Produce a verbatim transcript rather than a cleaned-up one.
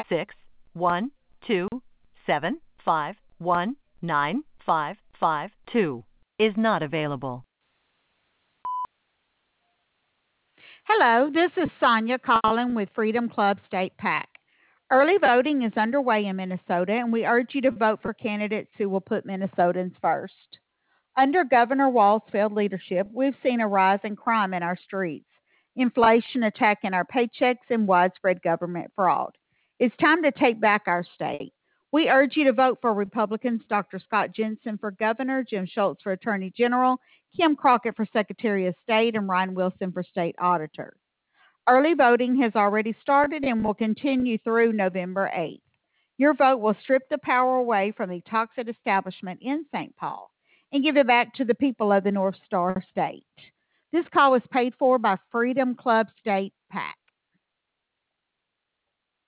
six one two seven five one nine five five two is not available. Hello, this is Sonia calling with Freedom Club State PAC. Early voting is underway in Minnesota, and we urge you to vote for candidates who will put Minnesotans first. Under Governor Walz's leadership, we've seen a rise in crime in our streets, inflation attacking our paychecks, and widespread government fraud. It's time to take back our state. We urge you to vote for Republicans Doctor Scott Jensen for governor, Jim Schultz for attorney general, Kim Crockett for secretary of state, and Ryan Wilson for state auditor. Early voting has already started and will continue through November eighth. Your vote will strip the power away from the toxic establishment in Saint Paul and give it back to the people of the North Star State. This call was paid for by Freedom Club State PAC.